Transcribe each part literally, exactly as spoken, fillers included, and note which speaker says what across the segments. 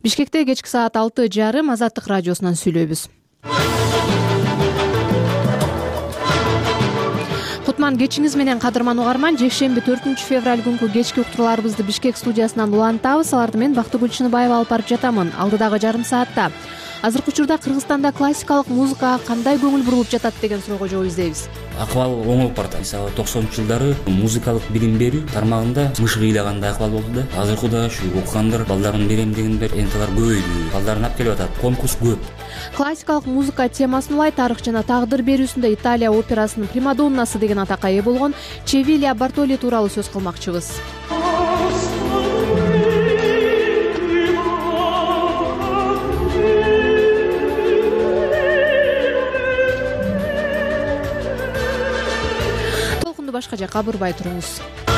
Speaker 1: Бишкекте кечки саат алты жарым Азаттык радиосунан сүйлөйбүз. Кутман кечиңиз менен, кадырман угарман. Жекшемби төртүнчү февраль күнкү кечки уктурууларыбызды Бишкек студиясынан улантабыз. Аларды мен Бактыгүл Чыныбаева алып барып жатамын. Алдыдагы жарым саатта азыркы учурда Кыргызстанда классикалык музыкага кандай көңүл бурулуп жатат деген суроого жооп издейбиз.
Speaker 2: Акыбал оңолуп барат. Мисалы токсонунчу жылдары музыкалык билим берүү тармагында мышык ыйлагандай акыбал болду да. Азыркы да ушу окугандар, балдарын берем дегендер энтелер көбөйдү. Балдарын алып келип атат. Конкурс көп.
Speaker 1: Классикалык музыка темасын улай тарых жана тагдыр берүүсүндө Италия операсынын примадоннасы деген атакка ээ болгон Чевилия Бартоли тууралуу сөз кылмакчыбыз. Башка жакка бурбай туруңуз.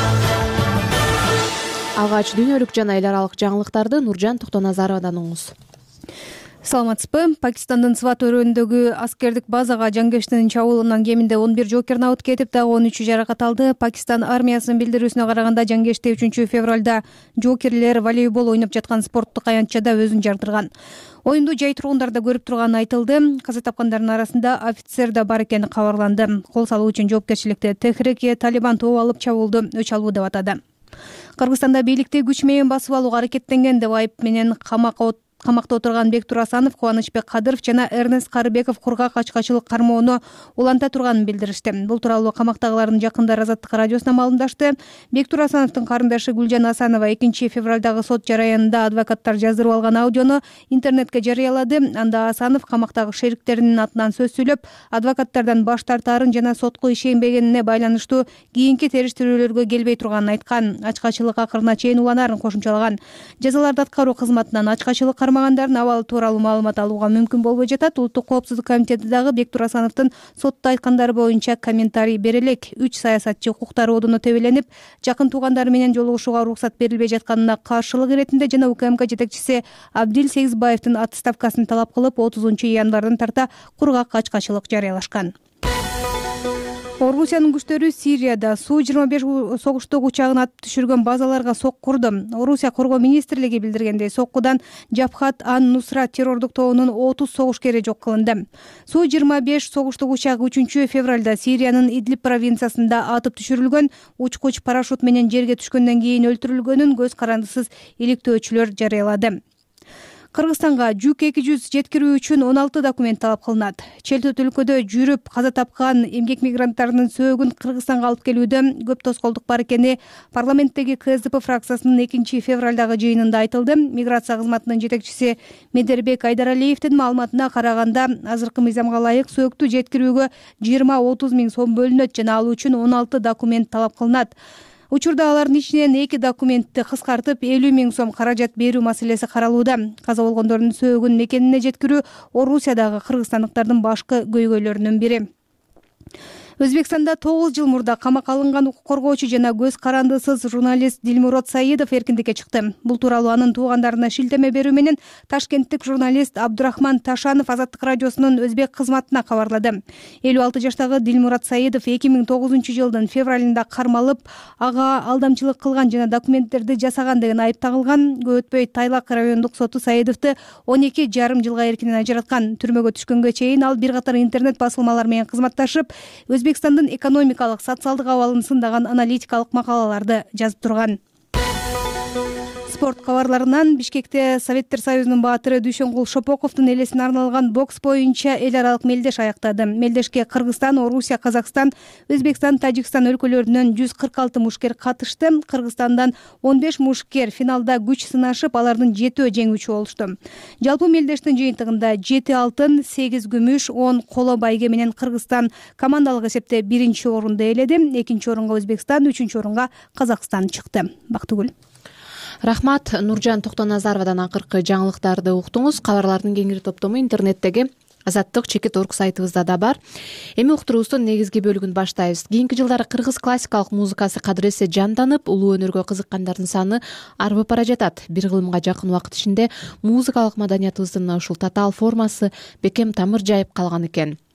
Speaker 1: Алгач дүйнөлүк жана эл аралык жаңылыктарды Нуржан Токтоназаровадан угуңуз.
Speaker 3: Саламатсызбы? Пакистандын Сват өрөөнүндөгү аскердик базага жангештин чабуулунан кеминде он бир жоокер набыт кетип, дагы он үчү жаракат алды. Пакистан армиясынын билдирүүсүнө караганда, жангеште үчүнчү февралда жоокерлер волейбол ойноп жаткан спорттук аянтчада өзүн жардырган. Оюнду жай тургундар да көрүп турганы айтылды. Каза тапкандардын арасында офицер да бар экени кабарланды. Кол салуу үчүн жоопкерчиликти Техрике Талибан тобу алып чабуулду өч алуу деп атады. Кыргызстанда бийликти күч менен басып алууга аракеттенген деп айып менен камакка камакта отурган Бектур Асанов, Кубанычбек Кадыров жана Эрнест Карыбеков кургак ачкачылык кармоону уланта турганын билдиришти. Бул тууралуу камактагылардын жакындары Азаттык радиосуна маалымдашты. Бектур Асановдун карындашы Гүлжан Асанова экинчи февралдагы сот жараянында адвокаттар жаздырып алган аудиону интернетке жарыялады. Анда Асанов камактагы шериктеринин атынан сөз сүйлөп, адвокаттардан баш тартаарын жана сотко ишенбегенине байланыштуу кийинки териштирүүлөргө келбей турганын айткан. Ачкачылык акырына чейин уланарын кошумчалаган. Жазаларды аткаруу кызматынан ачкачылык кармагандардын абалы тууралуу маалымат алууга мүмкүн болбой жатат. Улуттук коопсуздук комитети дагы Бектур Асановдун сотто айткандары боюнча комментарий бере элек. Үч саясатчы укуктар ордуну тебеленип, жакын туугандары менен жолугушууга уруксат берилбей жатканына каршылык иретинде жана УКМК жетекчиси Абдил Сегизбаевдин отставкасын талап кылып, отузунчу январдан тарта кургак ачкачылык жарыялашкан. Орусиянын күчтөрү Сирияда Су жыйырма беш согуштук учагын атып түшүргөн базаларга сок курду. Орусия коргоо министрлиги билдиргендей, соккудан Жабхат ан-Нусра террордук тобунун отуз согушкери жок кылынды. Су жыйырма беш согуштук учак үчүнчү февралда Сириянын Идлиб провинциясында атып түшүрүлгөн. Учкуч парашют менен жерге түшкөндөн кийин өлтүрүлгөнүн көз карандысыз иликтөөчүлөр жарыялады. Кыргызстанга жүк эки жүз жеткирүү үчүн он алты документ талап кылынат. Челтөт өлкөдө жүрүп каза тапкан эмгек мигранттарынын сөөгүн Кыргызстанга алып келүүдө көп тоскоолдук бар экени парламенттеги КСДП фракциясынын экинчи февралдагы жыйынында айтылды. Миграция кызматынын жетекчиси Медербек Айдаралиевдин маалыматына караганда, азыркы мыйзамга ылайык сөөктү жеткирүүгө жыйырма отуз миң сом бөлүнөт жана ал үчүн он алты документ талап кылынат. Учурда алардын ичинен эки документти кыскартып элүү миң сом каражат берүү маселеси каралууда. Каза болгондордун сөөгүн мекенине жеткирүү Орусиядагы кыргызстандыктардын башкы көйгөйлөрүнүн бири. Өзбекстанда тогуз жыл мурда камакка алынган укук коргоочу жана көз карандысыз журналист Дилмурод Саидов эркиндикке чыкты. Бул тууралуу анын туугандарына шилтеме берүү менен ташкенттик журналист Абдурахман Ташанов Азаттык радиосунун өзбек кызматына кабарлады. элүү алты жаштагы Дилмурод Саидов эки миң тогузунчу жылдын февралында кармалып, ага алдамчылык кылган жана документтерди жасаган деген айып тагылган. Көп өтпөй Тайлак райондук соту Саидовду он эки жарым жылга эркинен ажыраткан. Түрмөгө түшкөнгө чейин ал бир катар интернет басылмалар менен кызматташып, Өзбекстандын экономикалык, социалдык абалын сындаган аналитикалык макалаларды жазып турган. Спорт кабарларынан Бишкекте Советтер Союзунун баатыры Дүйшөнгул Шопоковдун элесине арналган бокс боюнча эл аралык мелдеш аяктады. Мелдешке Кыргызстан, Орусия, Казакстан, Өзбекстан, Тажикстан өлкөлөрүнөн жүз кырк алты мушкер катышты. Кыргызстандан он беш мушкер финалда күч сынашып, алардын жетөө жеңүүчү болушту. Жалпы мелдештин жыйынтыгында жети алтын, сегиз күмүш, он коло байге менен Кыргызстан командалык эсепте биринчи орунду ээледи. Экинчи орунга Өзбекстан, үчүнчү орунга Казакстан чыкты. Бактыгүл.
Speaker 1: Рахмат. Нуржан Токтоназаровадан акыркы жаңылыктарды уктуңуз. Кабарлардын кеңири топтому интернеттеги Азаттык чекит орг сайтыбызда да бар. Эми уктуруубуздун негизги бөлүгүн баштайбыз. Кийинки жылдары кыргыз классикалык музыкасы кадыресе жанданып, улуу өнөргө кызыккандардын саны арбып бара жатат. Бир кылымга жакын убакыт ичинде музыкалык маданиятыбыздын ушул татаал формасы бекем тамыр жайып калган экен.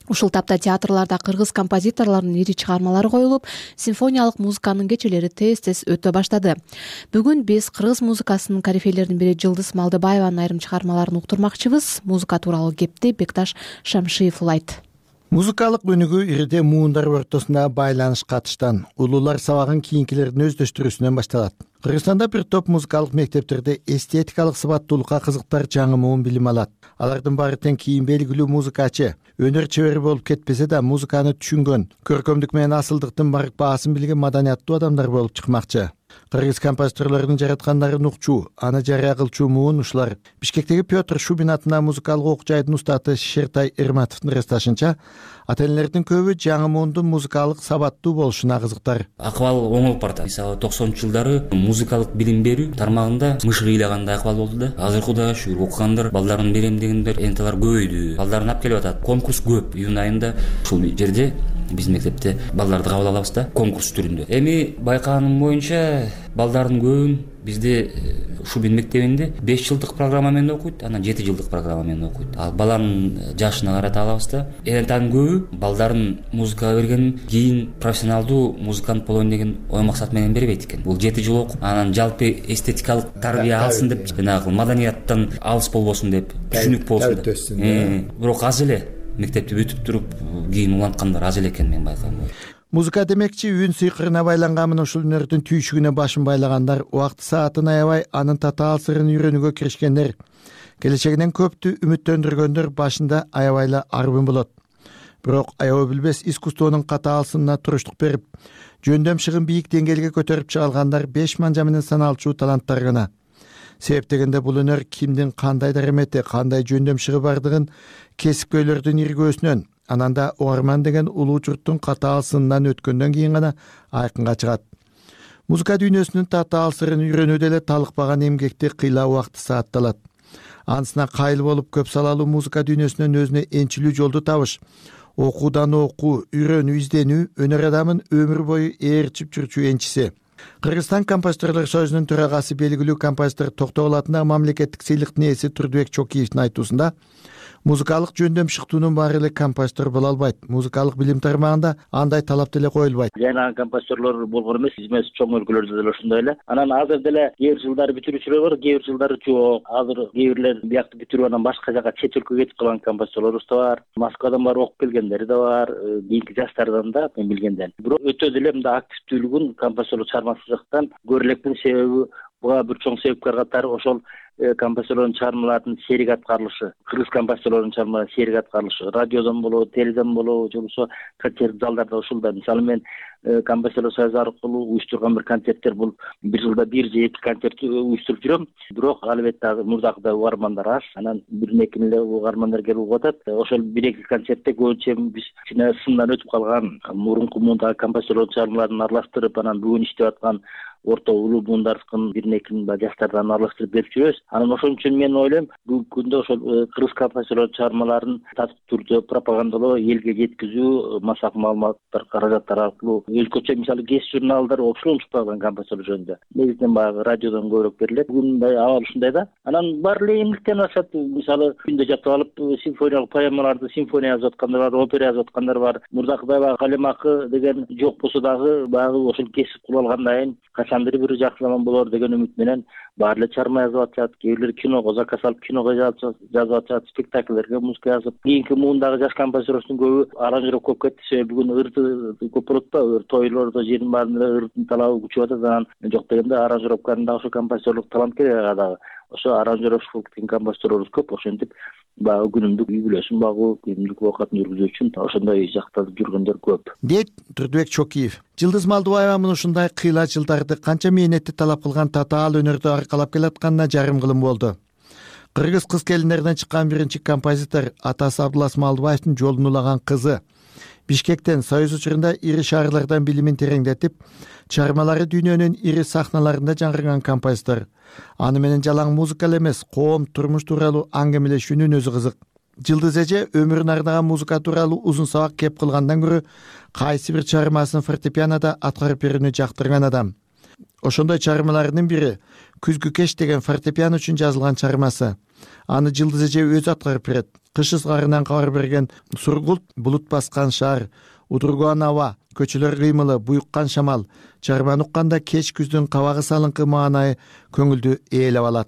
Speaker 1: Ушул тапта театрларда кыргыз композиторлорунун ири чыгармалары коюлуп, симфониялык музыканын кечелери тез-тез өтө баштады. Бүгүн биз кыргыз музыкасынын корифейлеринин бири Жылдыз Малдыбаеванын айрым чыгармаларын уктурмакчыбыз. Музыка тууралуу кепти Бекташ Шамшиев улайт.
Speaker 4: Музыкалык өнүгүү ирide муундар ортосундагы байланыш катыштан, улуулар сабагын кийинкилердин өздөштүрүүсүнөн башталат. Кыргызстанда бир топ музыкалык мектептерде эстетикалык сабаттуулукка кызыктар жаңы муун билим алат. Алардын баары тең кийин белгилүү музыкачы, өнөр чебери болуп кетпесе да музыканы түшүнгөн, көркөмдүк менен асылдыктын барк баасын билген маданияттуу адамдар болуп чыкмакчы. Кыргыз композиторлорунун жараткандарын укчу, аны жарыя кылчу муун ушулар. Бишкектеги Петр Шубин атындагы музыкалык окуу жайдын устаты Шертай Эрматовдун ырасташынча, ата-энелердин көбү жаңы муундун музыкалык сабаттуу болушуна кызыктар.
Speaker 2: Акыбал оңолуп барат. Мисалы токсонунчу жылдары музыкалык билим берүү тармагында мышык ыйлагандай акыбал болду да. Азыркы да ушу окугандар, балдардын беремдигиндер энтелер көбөйдү. Балдарын алып келип атат. Конкурс көп. Июнь айында ушул жерде биздин мектепте балдарды кабыл алабыз да, конкурс түрүндө. Эми байкааным боюнча балдардын көбүн бизде Шубин мектебинде беш жылдык программа менен окуйт, анан жети жылдык программа менен окуйт. Ал баланын жашына карата алабыз да. Энтанын көбү балдарын музыкага берген кийин профессионалдуу музыкант болоюн деген ой максат менен бербейт экен. Бул жети жыл окуп, анан жалпы эстетикалык тарбия алсын деп, жанагы маданияттан алыс болбосун деп, түшүнүк болсун деп. Бирок аз эле мектепти бүтүп туруп кийин уланткандар аз эле экен мен байкагам.
Speaker 4: Музыка демекчи үн сыйкырына байланган ушул өнөрдүн түйшүгүнө башын байлагандар, убакыт саатын аябай анын татаал сырын үйрөнүүгө киришкендер, келечегинен көптү үмүттөндүргөндөр башында аябайла арбын болот. Бирок аябай билбес искусствонун катаал сынына туруштук берип, жөндөм шыгын бийик деңгээлге көтөрүп чыгалгандар беш манжа менен саналчу таланттар гана. Себеп дегенде бул өнөр кимдин кандай даремети, кандай жөндөм шыгы бардыгын кесипкөйлөрдүн иргөөсүнөн, анан да угарман деген улуу журттун катаал сынынан өткөндөн кийин гана айкынга чыгат. Музыка дүйнөсүнүн татаал сырын үйрөнүүдө эле талыкпаган эмгекти кыйла убакыт саатталат. Анысына кайыл болуп көп салалуу музыка дүйнөсүнөн өзүнө энчилүү жолду табыш, окуудан окуу, үйрөнүү, изденүү өнөр адамын өмүр бою ээрчип жүрчү энчиси. Кыргызстан композиторлор союзунун төрагасы белгилүү композитор Токтогул атындагы мамлекеттик сыйлыктын ээси Турдубек Чокиевдин айтуусунда, музыкалык жөндөм шыктуунун баары эле композитор боло албайт. Музыкалык билим тармагында андай талап деле коюлбайт.
Speaker 5: Жайнагы композиторлор болгон эмес, измес чоң өлкөлөрдө деле ошондой эле. Анан азыр деле кээ бир жылдары бүтүрүүчүлөр бар, кээ бир жылдары жок. Азыр кээ бирлер биякты бүтүрүп анан башка жака чет өлкөгө кетип калган композиторлорубуз да бар. Москвадан барып окуп келгендери да бар, кийинки жаштардан да мен билгенден. Бирок өтө деле мындай активдүүлүгүн композиторлук чыгармачылыктан көрүлекпин себеби буга бир чоң себепкер катары ошол композиторлордун чыгармаларынын серик аткарылышы, кыргыз композиторлордун чыгармаларынын серик аткарылышы, радиодон болобу, теледен болобу, же болбосо концерт залдарда ушулда. Мисалы мен композиторлор союзу аркылуу уюштурган бир концерттер бул бир жылда бир же эки концерт уюштуруп жүрөм. Бирок албетте мурдакыдай угармандар аз. Анан бир экин эле угармандар келип угуп атат. Ошол бир эки концертте көбүнчө биз кичине сындан өтүп калган мурунку муундагы композиторлордун чыгармаларын аралаштырып, анан бүгүн иштеп аткан орто улуу муундардыкын биринекин жаштардан аралаштырып берип жүрөбүз. Анан ошон үчүн мен ойлойм, бүгүнкү күндө ошол кыргыз композиторлордун чыгармаларын татык түрдө пропагандалоо, элге жеткизүү, массак маалыматтар каражаттар аркылуу өлкөчө мисалы Гес журналдар ошол чыкпаган композиторлор жөнүндө негизинен баягы радиодон көбүрөөк берилет. Бүгүндай абал ушундай да. Анан баары эле эмгектен ашат. Мисалы күндө жатып алып симфониялык поэмаларды, симфония жазып аткандар бар, опера жазып аткандар бар. Мурдакыдай баягы калемакы деген жок болсо дагы баягы ошол кесип кылып алгандан кийин бир бир жакшы заман болор деген үмүт менен баары эле чыгарма жазып атышат. Кээ бирлер киного заказ алып киного жазып атышат, спектакльлерге музыка жазып. Кийинки муундагы жаш композиторлордун көбү аранжировка көп кетти. Себеби бүгүн ырды көп болот да, тойлордо жердин баарында ырдын талабы күчүп атат. Анан жок дегенде аранжировканын дагы ошо композиторлук талант керек дагы. Ошо аранжировщик композиторлорубуз көп. Ошентип баягы күнүмдүк үй бүлөсүн багуу, күнүмдүк убакытын жүргүзүү үчүн ошондой жакта жүргөндөр көп.
Speaker 4: Дейт Турдубек Чокиев. Жылдыз Малдыбаева мына ушундай кыйла жылдарды канча мээнетти талап кылган татаал өнөрдү аркалап келатканына жарым кылым болду. Кыргыз кыз келиндеринен чыккан биринчи композитор атасы Абдулас Малдыбаевдин жолун улаган кызы. Бишкектен Союз учурунда ири шаарлардан билимин тереңдетип, чыгармалары дүйнөнүн ири сахналарында жаңырган композитор. Аны менен жалаң музыка эле эмес, коом, турмуш тууралуу аңгемелешүүнүн өзү кызык. Жылдыз эже өмүрүн арнаган музыка тууралуу узун сабак кеп кылгандан көрө кайсы бир чыгармасын фортепианода аткарып берүүнү жактырган адам. Ошондой чыгармаларынын бири Күзгү кеч деген фортепиано үчүн жазылган чыгармасы. Аны Жылдыз эже өзү аткарып берет. Кыш ызгарынан кабар берген сургулт, булут баскан шаар, удурган аба, көчөлөр кыймылы, буюккан шамал чыгарманы укканда кеч күздүн кабагы салыңкы маанайы көңүлдү ээлеп алат.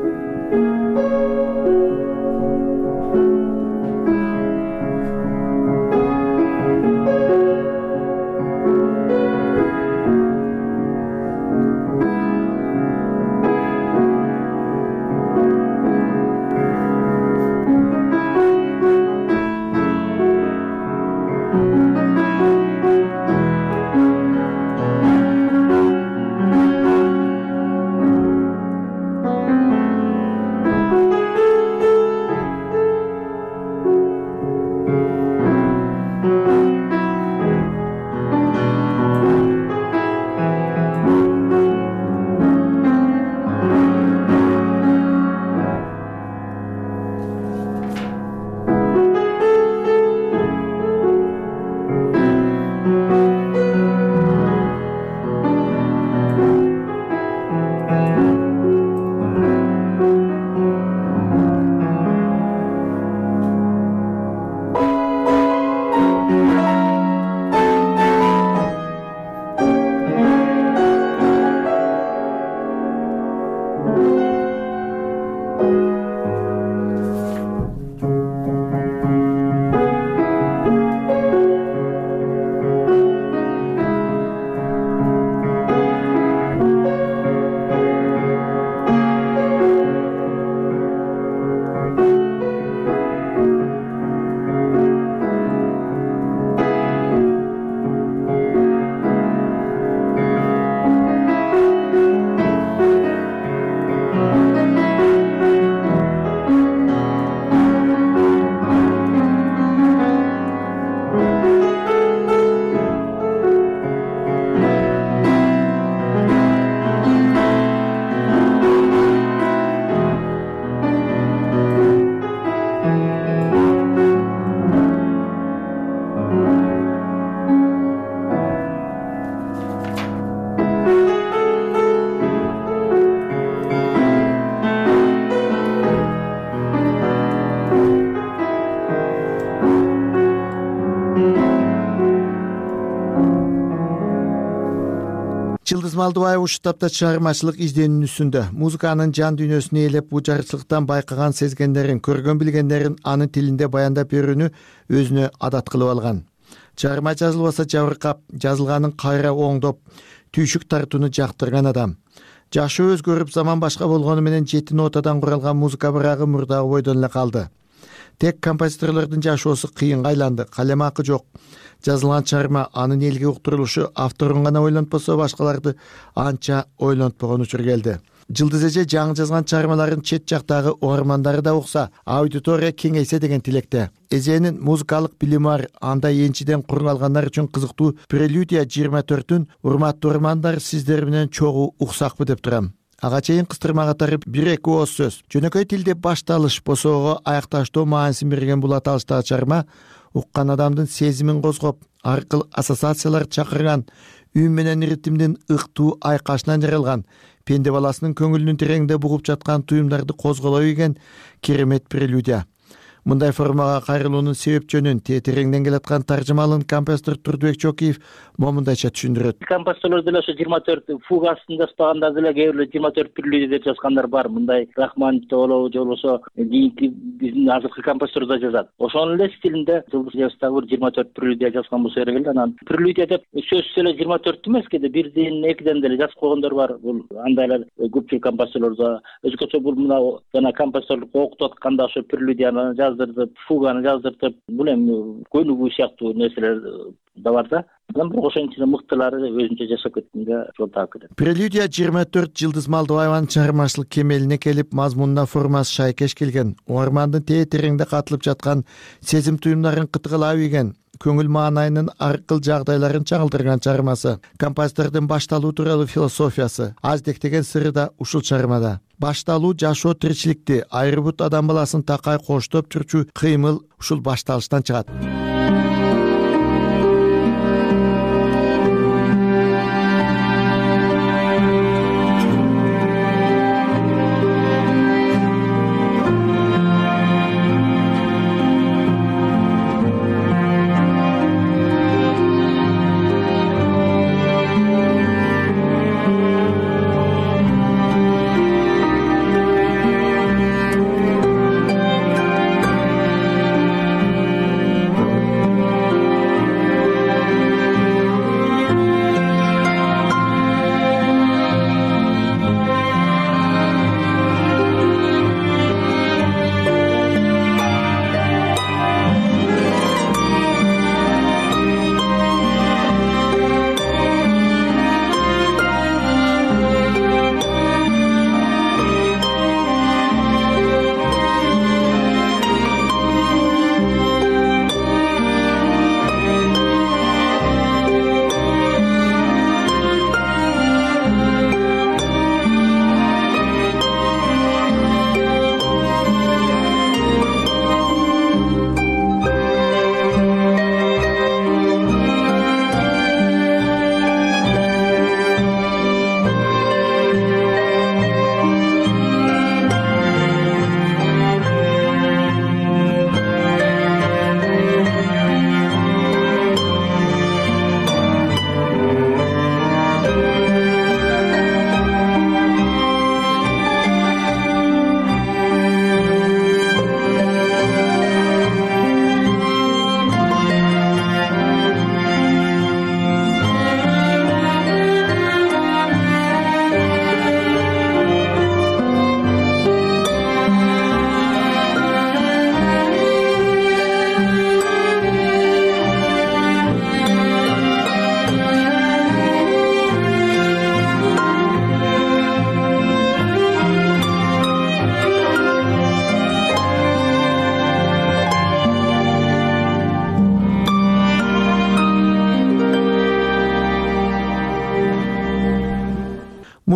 Speaker 4: Жылдыз Малдыбаева ушул тапта чыгармачылык изденүүнүн үстүндө. Музыканын жан дүйнөсүн ээлеп, бул жарчылыктан байкаган сезгендерин, көргөн билгендерин анын тилинде баяндап берүүнү өзүнө адат кылып алган. Чыгарма жазылбаса жабыркап, жазылганын кайра оңдоп, түйшүк тартууну жактырган адам. Жашы өзгөрүп, заман башка болгону менен жети нотадан куралган музыка бирагы мурдагы бойдон эле калды. Тек композиторлордун жашоосу кыйынга айланды, калемакы жок. Жазылган чыгарма анын элге уктурулушу авторун гана ойлонтпосо, башкаларды анча ойлонтпогон учур келди. Жылдыз эже жаңы жазган чыгармаларын чет жактагы угармандары да укса, аудитория кеңейсе деген тилекте. Эженин музыкалык билими бар, анда энчиден кургалгандар үчүн кызыктуу Прелюдия жыйырма төртүн урматтуу угармандар сиздер менен чогуу уксакпы деп турам. Ага чейин кыстырма катары бир-эки ооз сөз. Жөнөкөй тилде башталыш, босоого аякташтоо маанисин берген бул аталыштагы чыгарма уккан адамдын сезимин козгоп, аркыл ассоциациялар чакырган, үн менен ритмдин ыктуу айкашынан жаралган, пенде баласынын көңүлүнүн тереңде бугуп жаткан туюмдарды козголой деген керемет прелюдия. Мындай формага кайрылуунун себеп жөнүн тереңден келаткан таржымалын композитор Турдубек Чокиев момундайча түшүндүрөт.
Speaker 5: Композиторлор деле ошо жыйырма төрт фугасын жазбагандар деле кээ бирлер жыйырма төрт прелюдия деп жазгандар бар. Мындай Рахманов болобу, же болбосо кийинки биздин азыркы композитор да жазат. Ошонун эле стилинде Жылдыз жаздагы бир жыйырма төрт прелюдия жазган болсо керек эле. Анан прелюдия деп сөзсүз эле жыйырма төрт эмес, кээде бирден, экиден деле жазып койгондор бар. Бул андай эле көпчүлүк композиторлордо өзгөчө бул мына жана композиторлук окутуп атканда ошо прелюдияны жаздырдып, фуганы жаздыртып, бул эми көнүгүү сыяктуу нерселер да бар да. Анан бирок ошонун ичинде мыктылары өзүнчө жашап кеткенге жол таап кетет.
Speaker 4: Прелюдия жыйырма төрт Жылдыз Малдыбаеванын чыгармачылык кемелине келип, мазмунуна формасы шайкеш келген, угармандын тээ тереңде катылып жаткан сезим туюмдарын кытыгылап ийген, көңүл маанайынын аркыл жагдайларын чагылдырган чыгармасы. Композитордун башталуу тууралуу философиясы, аздектеген сыры да ушул чыгармада. Башталуу жашоо тиричиликти, айрыбут адам баласын такай коштоп жүрчү кыймыл ушул башталыштан чыгат.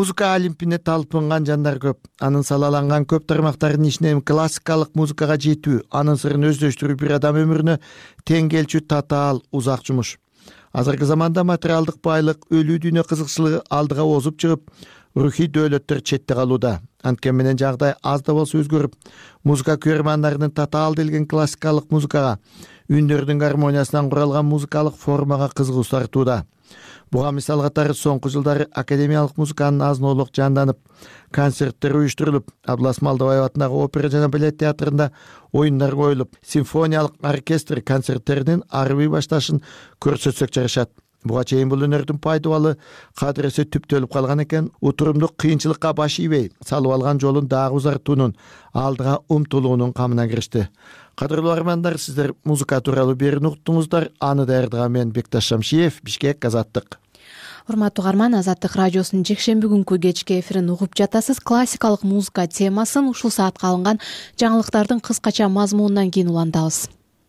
Speaker 4: музыка олимпине талпынган жандар көп. Анын салаланган көп тармактардын ичинен классикалык музыкага жетүү, анын сырын өздөштүрүү бир адам өмүрүнө тең келчү татаал узак жумуш. Азыркы заманда материалдык байлык, өлүү дүйнө кызыкчылыгы алдыга озуп чыгып, рухий дөөлөттөр четте калууда. Анткени менен жагдай аз да болсо өзгөрүп, музыка көрөрмандарынын татаал делген классикалык музыкага, үндөрдүн гармониясынан куралган музыкалык формага кызыгуу тартууда. Буга мисал катары соңку жылдары академиялык музыканын азын-оолук жанданып, концерттер уюштурулуп, Абдылас Малдыбаев атындагы опера жана балет театрында оюндар коюлуп, симфониялык оркестр концерттеринин арбый башташын көрсөтсөк жарашат. Буга чейин бул өнөрдүн пайдубалы кадырысы түптөлүп калган экен, утурумдук кыйынчылыкка баш ийбей, салып алган жолун дагы узартуунун, алдыга умтулуунун камына киришти. Кадырлуу армандар, сиздер музыка тууралуу берүүнү уктуңуздар. Аны даярдаган мен Бекташ Шамшиев, Бишкек, Азаттык.
Speaker 1: Урматтуу угарман, Азаттык радиосунун жекшемби күнкү кечки эфирин угуп жатасыз. Классикалык музыка темасын ушул саатка алынган жаңылыктардын кыскача мазмунунан кийин улантабыз.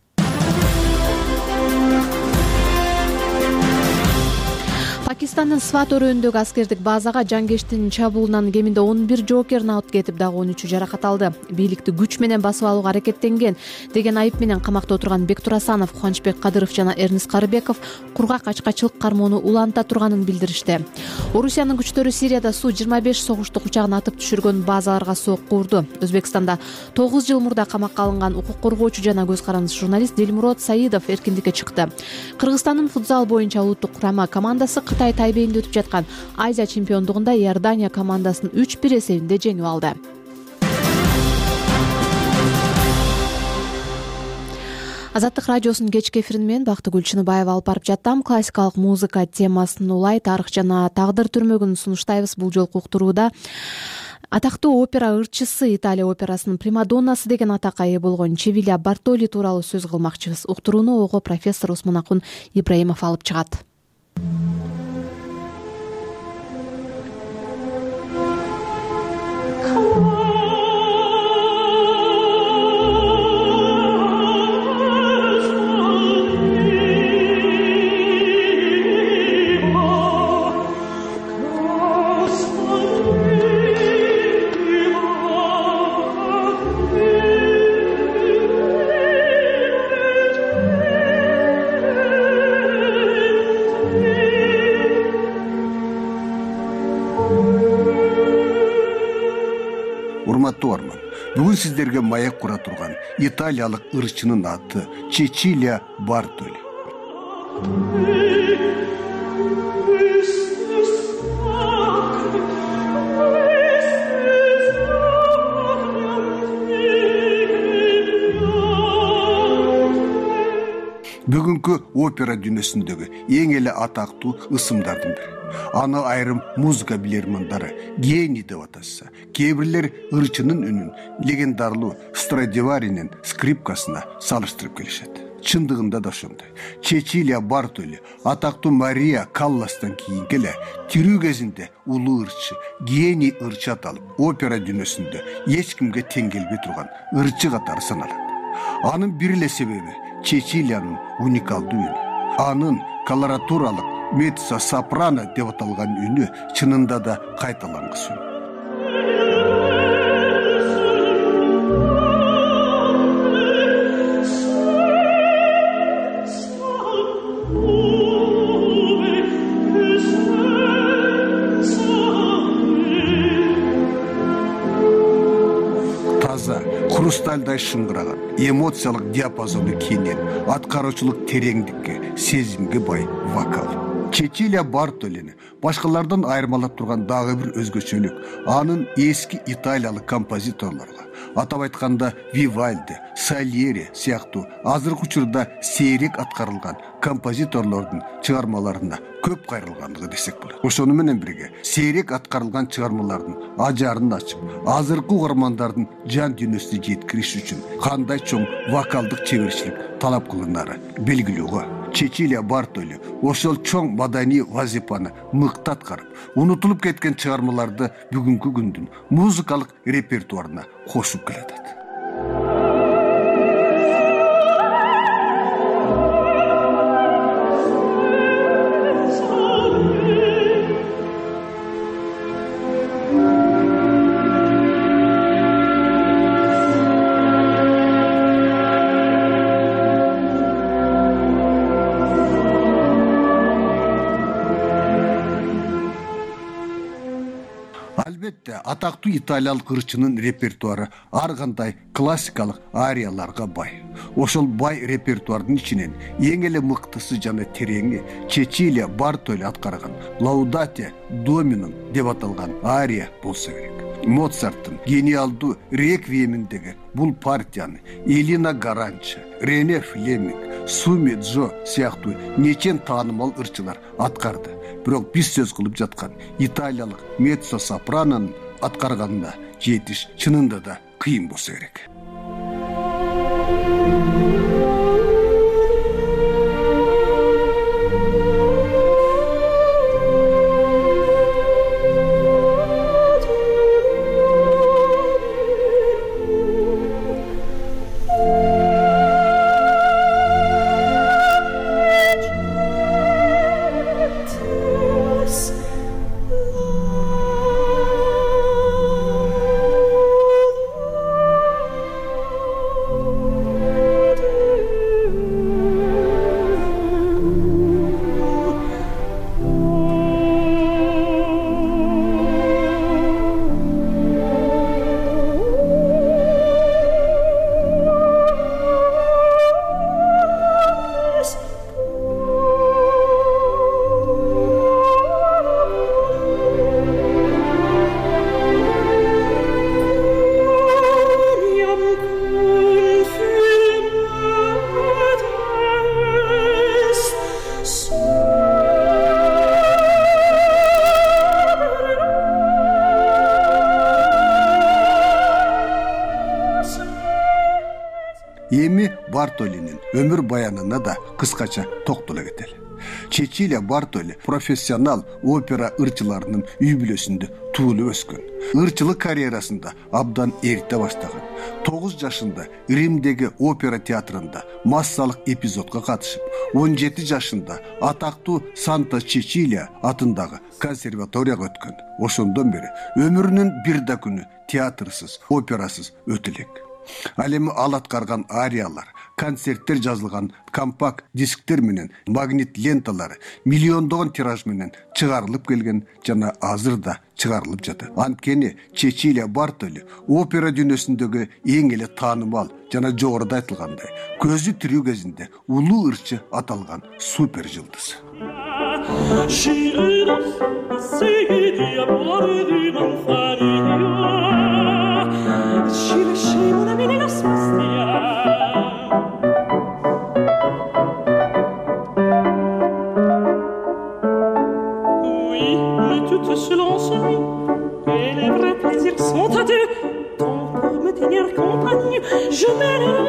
Speaker 1: Пакистандын Сват өрөөнүндөгү аскердик базага жангештин чабуулунан кеминде он бир жоокер наут кетип, дагы он үчү жаракат алды. Бийликти күч менен басып алууга аракеттенген деген айып менен камакта отурган Бектур Асанов, Кубанычбек Кадыров жана Эрнис Карыбеков кургак ачкачылык кармоону уланта турганын билдиришти. Орусиянын күчтөрү Сирияда Су жыйырма беш согуштук учагын атып түшүргөн базаларга сокку урду. Өзбекстанда тогуз жыл мурда камакка алынган укук коргоочу жана көз карандысыз журналист Дилмурод Саидов эркиндикке чыкты. Кыргызстандын футзал боюнча улуттук курама командасы Кытай Тайбейинде өтүп жаткан Азия чемпиондугунда Иордания командасын үч бир эсебинде жеңип алды. Азаттык радиосунун кечки эфирин мен Бактыгүл Чыныбаева алып барып жаттым. Классикалык музыка темасын улай тарых жана тагдыр түрмөгүн сунуштайбыз. Бул жолку уктурууда атактуу опера ырчысы, Италия операсынын примадоннасы деген атакка ээ болгон Чевиля Бартоли тууралуу сөз кылмакчыбыз. Уктурууну ого профессор Усманакун Ибраимов алып чыгат.
Speaker 6: Урматтуу арман, бүгүн сиздерге маек кура турган италиялык ырчынын аты Чечилия Бартоли. Бүгүнкү опера дүйнөсүндөгү эң эле атактуу ысымдардын бири. Аны айрым музыка билермандары гений деп аташса, кээ бирлер ырчынын үнүн легендарлуу Страдиваринин скрипкасына салыштырып келишет. Чындыгында да ошондой. Чечилия Бартоли атактуу Мария Калластан кийинки эле тирүү кезинде улуу ырчы, гений ырчы аталып, опера дүйнөсүндө эч кимге тең келбей турган ырчы катары саналат. Анын бир эле себеби Чечилиянын уникалдуу үнү. Анын колоратуралык меццо сопрано деп аталган үнү чынында да кайталангыс үн. Таза, хрустальдай шыңгыраган, эмоциялык диапазону кенен, аткаруучулук тереңдикке, сезимге бай вокал. Чечилия Бартолини башкалардан айырмалап турган дагы бир өзгөчөлүк анын эски италиялык композиторлорго, атап айтканда Вивальди, Сальери сыяктуу азыркы учурда сейрек аткарылган композиторлордун чыгармаларына көп кайрылгандыгы десек болот. Ошону менен бирге сейрек аткарылган чыгармалардын ажарын ачып, азыркы угармандардын жан дүйнөсүнө жеткириш үчүн кандай чоң вокалдык чеберчилик талап кылынары белгилүү го. Чечилия Бартоли ошол чоң маданий вазифаны мыкты аткарып, унутулуп кеткен чыгармаларды бүгүнкү күндүн музыкалык репертуарына кошуп келатат. атактуу италиялык ырчынын репертуары ар кандай классикалык арияларга бай. Ошол бай репертуардын ичинен эң эле мыктысы жана тереңи Чечилия Бартоли аткарган Лаудате Доминум деп аталган ария болсо керек. Моцарттын гениалдуу реквиеминдеги бул партияны Элина Гаранча, Рене Флеминг, Суми Джо сыяктуу нечен таанымал ырчылар аткарды. Бирок биз сөз кылып жаткан италиялык меццо сопранонун аткарганына жетиш чынында да кыйын болсо керек. Эми Бартолинин өмүр баянына да кыскача токтоло кетели. Чечилия Бартоли профессионал опера ырчыларынын үй бүлөсүндө туулуп өскөн. Ырчылык карьерасында абдан эрте баштаган. тогуз жашында Римдеги опера театрында массалык эпизодко катышып, он жети жашында атактуу Санта Чечилия атындагы консерваторияга өткөн. Ошондон бери өмүрүнүн бир да күнү театрсыз, операсыз өтө элек. Ал эми ал аткарган ариялар, концерттер жазылган компакт дисктер менен магнит ленталары миллиондогон тираж менен чыгарылып келген жана азыр да чыгарылып жатат. Анткени Чечилия Бартоли опера дүйнөсүндөгү эң эле таанымал жана жогоруда айтылгандай көзү тирүү кезинде улуу ырчы аталган супер жылдыз.
Speaker 7: Se lance, et les vrais plaisirs sont à deux. Tant pour me tenir compagnie, je m'aime.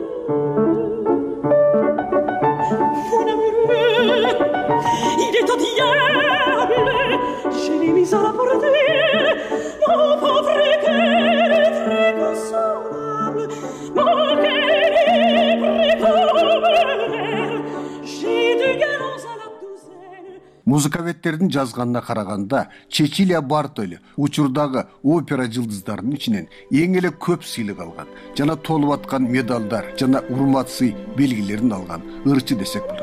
Speaker 7: Mon amoureux, il est au diable. Je l'ai mis à la portée. Mon pauvre cœur est très consolable. Mon cœur est précommère. J'ai deux galants à la douzaine.
Speaker 6: Музыковедтердин жазганына караганда, Чечилия Бартоли учурдагы опера жылдыздарынын ичинен эң эле көп сыйлык алган жана толуп аткан медалдар жана урмат сый белгилерин алган ырчы десек болот.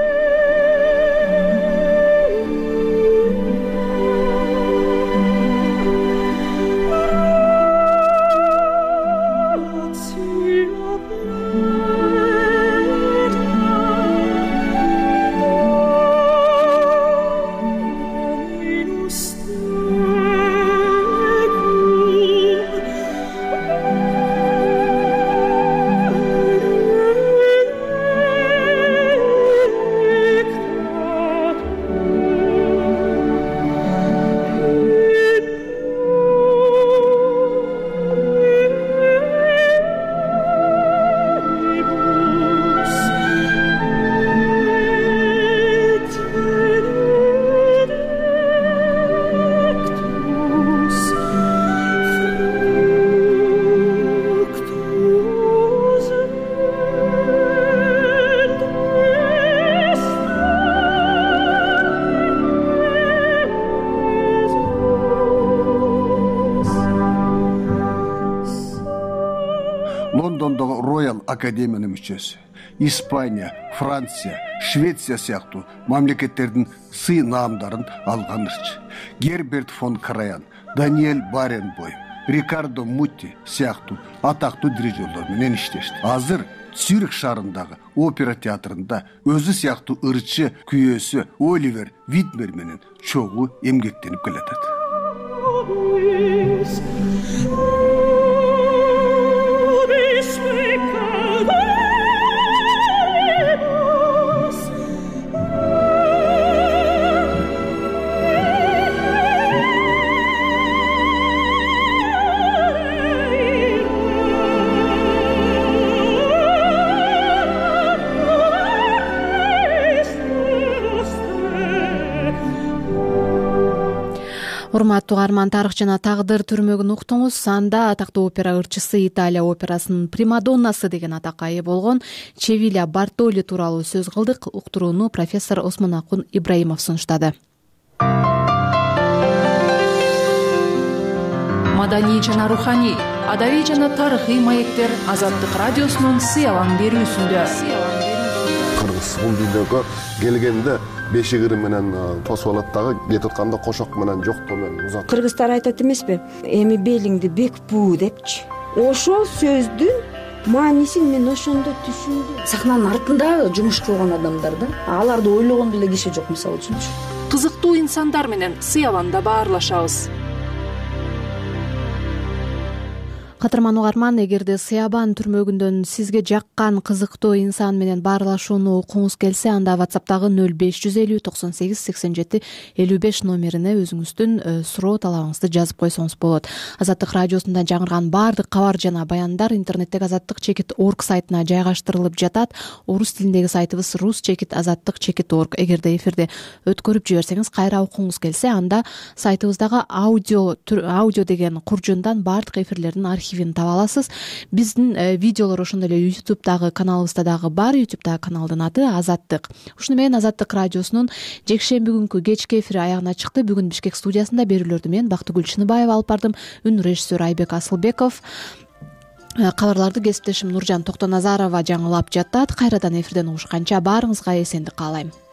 Speaker 6: Лондондогу Роял Академиянын мүчөсү. Испания, Франция, Швеция сыяктуу мамлекеттердин сый наамдарын алган ырчы. Герберт фон Караян Даниэль Баренбойм, Рикардо Мутти сыяктуу атактуу дирижерлор менен иштешти. Азыр Цюрих шаарындагы опера театрында өзү сыяктуу ырчы күйөөсү Оливер Витмер менен чогуу эмгектенип келатат.
Speaker 1: Урматтуу угарман, тарых жана тагдыр түрмөгүн уктуңуз. Анда атактуу опера ырчысы, Италия операсынын примадоннасы деген атакка ээ болгон Чевиля Бартоли тууралуу сөз кылдык. Уктурууну профессор Осмонакун Ибраимов сунуштады.
Speaker 8: Маданий жана руханий, адабий жана тарыхый маектер Азаттык радиосунун сыялан берүүсүндө.
Speaker 9: Кыргыз бул дүйнөгө келгенде бешигири менен тосуп алат дагы, кетип атканда кошок менен жоктоо менен узат.
Speaker 10: Кыргыздар айтат эмеспи? Эми белиңди бек буу депчи. Ошол сөздүн маанисин мен ошондо түшүндүм.
Speaker 11: Сахнанын артында жумуш кылган адамдар да, аларды ойлогон деле киши жок, мисалы үчүнчү.
Speaker 8: Кызыктуу инсандар менен сыяланда баарлашабыз.
Speaker 1: Катырман угарман, эгерде Сыябан түрмөгүндөн сизге жаккан кызыктуу инсан менен баарлашууну укуңуз келсе, анда WhatsApp'тагы нөл беш жүз элүү токсон сегиз сексен жети элүү беш номерине өзүңүздүн суроо талабыңызды жазып койсоңуз болот. Азаттык радиосунда жаңырган баардык кабар жана баяндар интернеттеги азаттык чекит орг сайтына жайгаштырылып жатат. Орус тилиндеги сайтыбыз рус чекит азаттык чекит орг. Эгерде эфирде өткөрүп жиберсеңиз, кайра окуңуз келсе, анда сайтыбыздагы аудио аудио деген куржундан баардык эфирлердин архивин таба аласыз. Биздин видеолор ошондой эле ютубтагы каналыбызда дагы бар. Ютубтагы каналдын аты Азаттык. Ушуну менен Азаттык радиосунун жекшемби күнкү кечки эфири аягына чыкты. Бүгүн Бишкек студиясында берүүлөрдү мен Бактыгүл Чыныбаева алып бардым. Үн режиссер Айбек Асылбеков. Кабарларды кесиптешим Нуржан Токтоназарова жаңылап жатат. Кайрадан эфирден угушканча баарыңызга эсендик каалайм.